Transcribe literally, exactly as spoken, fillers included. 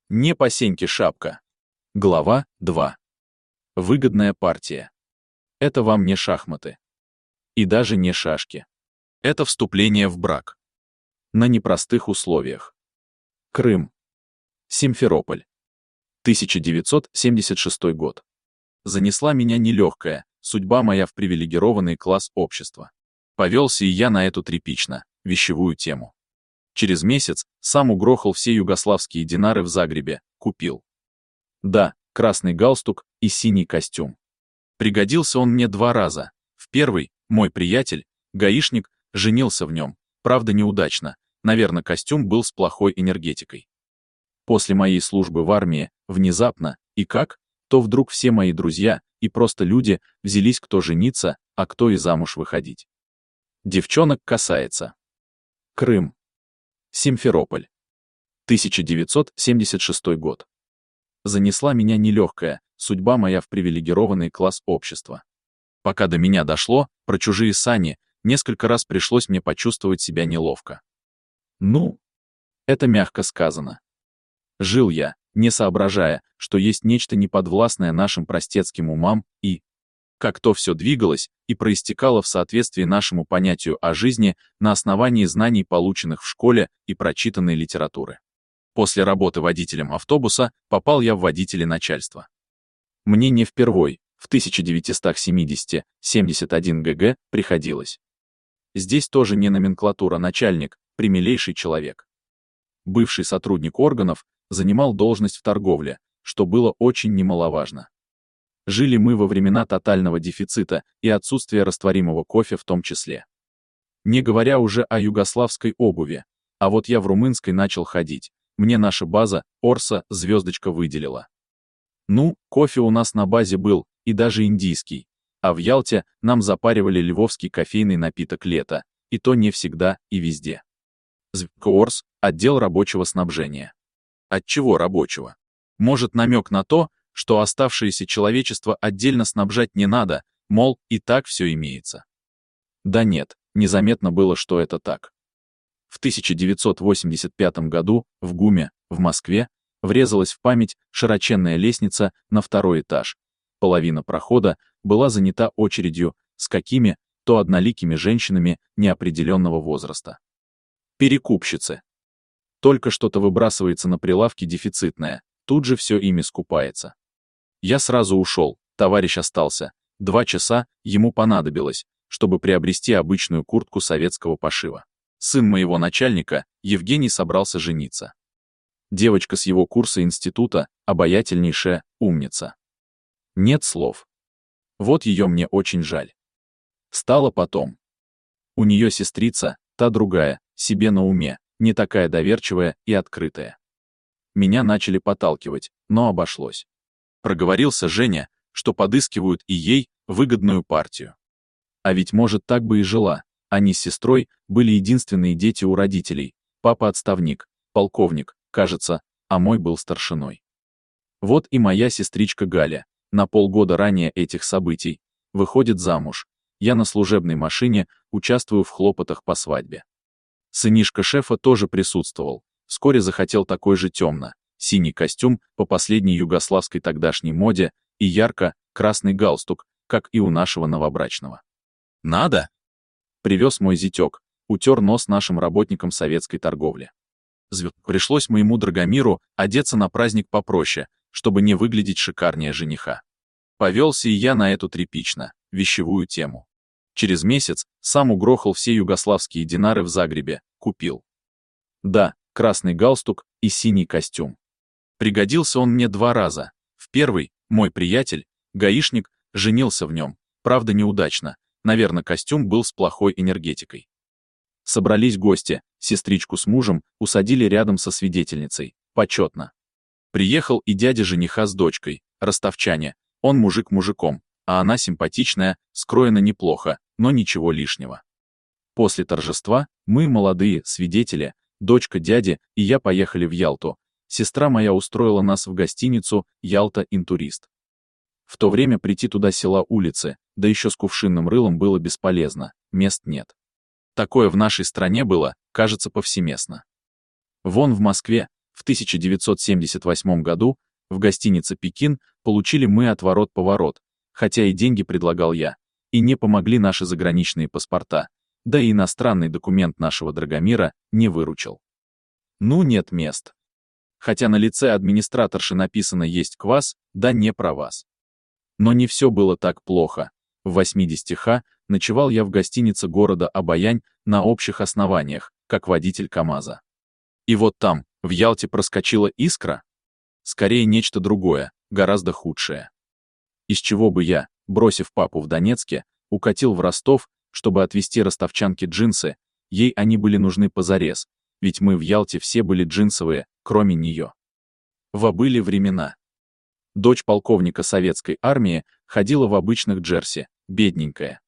Не по сеньке шапка. Глава два. Выгодная партия. Это вам не шахматы. И даже не шашки. Это вступление в брак. На непростых условиях. Крым. Симферополь. тысяча девятьсот семьдесят шестой год. Занесла меня нелегкая, судьба моя в привилегированный класс общества. Повелся и я на эту тряпично, вещевую тему. Через месяц сам угрохал все югославские динары в Загребе, купил. Да, красный галстук и синий костюм. Пригодился он мне два раза. В первый, мой приятель, гаишник, женился в нем, правда неудачно, наверное, костюм был с плохой энергетикой. После моей службы в армии, внезапно, и как, то вдруг все мои друзья и просто люди взялись кто жениться, а кто и замуж выходить. Девчонок касается. Крым. Симферополь. тысяча девятьсот семьдесят шестой год. Занесла меня нелегкая, судьба моя в привилегированный класс общества. Пока до меня дошло, про чужие сани, несколько раз пришлось мне почувствовать себя неловко. Ну, это мягко сказано. Жил я, не соображая, что есть нечто неподвластное нашим простецким умам, и как то все двигалось и проистекало в соответствии нашему понятию о жизни на основании знаний, полученных в школе и прочитанной литературы. После работы водителем автобуса попал я в водители начальства. Мне не впервой, в тысяча девятьсот семидесятом — семьдесят один г.г. приходилось. Здесь тоже не номенклатура начальник, примилейший человек. Бывший сотрудник органов, занимал должность в торговле, что было очень немаловажно. Жили мы во времена тотального дефицита и отсутствия растворимого кофе в том числе. Не говоря уже о югославской обуви, а вот я в румынской начал ходить, мне наша база, Орса, звездочка выделила. Ну, кофе у нас на базе был, и даже индийский, а в Ялте нам запаривали львовский кофейный напиток лета, и то не всегда и везде. Орс, отдел рабочего снабжения. Отчего рабочего? Может, намек на то, что оставшееся человечество отдельно снабжать не надо, мол, и так все имеется. Да нет, незаметно было, что это так. В тысяча девятьсот восемьдесят пятом году в ГУМе, в Москве, врезалась в память широченная лестница на второй этаж. Половина прохода была занята очередью с какими то одноликими женщинами неопределенного возраста. Перекупщицы. Только что-то выбрасывается на прилавке дефицитное, тут же все ими скупается. Я сразу ушел, товарищ остался. Два часа ему понадобилось, чтобы приобрести обычную куртку советского пошива. Сын моего начальника, Евгений, собрался жениться. Девочка с его курса института, обаятельнейшая, умница. Нет слов. Вот ее мне очень жаль. Стало потом. У нее сестрица, та другая, себе на уме, не такая доверчивая и открытая. Меня начали подталкивать, но обошлось. Проговорился Женя, что подыскивают и ей выгодную партию. А ведь, может, так бы и жила. Они с сестрой были единственные дети у родителей. Папа отставник, полковник, кажется, а мой был старшиной. Вот и моя сестричка Галя, на полгода ранее этих событий, выходит замуж. Я на служебной машине участвую в хлопотах по свадьбе. Сынишка шефа тоже присутствовал, вскоре захотел такой же темно, синий костюм по последней югославской тогдашней моде и ярко-красный галстук, как и у нашего новобрачного. «Надо?» Привез мой зятек, утер нос нашим работникам советской торговли. Пришлось моему Драгомиру одеться на праздник попроще, чтобы не выглядеть шикарнее жениха. Повелся и я на эту тряпично, вещевую тему. Через месяц сам угрохал все югославские динары в Загребе, купил. Да, красный галстук и синий костюм. Пригодился он мне два раза. В первый, мой приятель, гаишник, женился в нем, правда неудачно, наверное, костюм был с плохой энергетикой. Собрались гости, сестричку с мужем усадили рядом со свидетельницей, почетно. Приехал и дядя жениха с дочкой, ростовчане, он мужик мужиком, а она симпатичная, скроена неплохо, но ничего лишнего. После торжества мы, молодые свидетели, дочка дяди и я поехали в Ялту. Сестра моя устроила нас в гостиницу «Ялта Интурист». В то время прийти туда села улицы, да еще с кувшинным рылом было бесполезно, мест нет. Такое в нашей стране было, кажется, повсеместно. Вон в Москве, В тысяча девятьсот семьдесят восьмом году в гостинице «Пекин» получили мы отворот-поворот, хотя и деньги предлагал я, и не помогли наши заграничные паспорта, да и иностранный документ нашего Драгомира не выручил. Ну, нет мест. Хотя на лице администраторши написано «Есть квас», да не про вас. Но не все было так плохо. В восьмидесяти ха ночевал я в гостинице города Обоянь на общих основаниях, как водитель КамАЗа. И вот там, в Ялте, проскочила искра? Скорее нечто другое, гораздо худшее. Из чего бы я, бросив папу в Донецке, укатил в Ростов, чтобы отвезти ростовчанке джинсы, ей они были нужны позарез, ведь мы в Ялте все были джинсовые, кроме нее. Во были времена. Дочь полковника советской армии ходила в обычных джерси, бедненькая.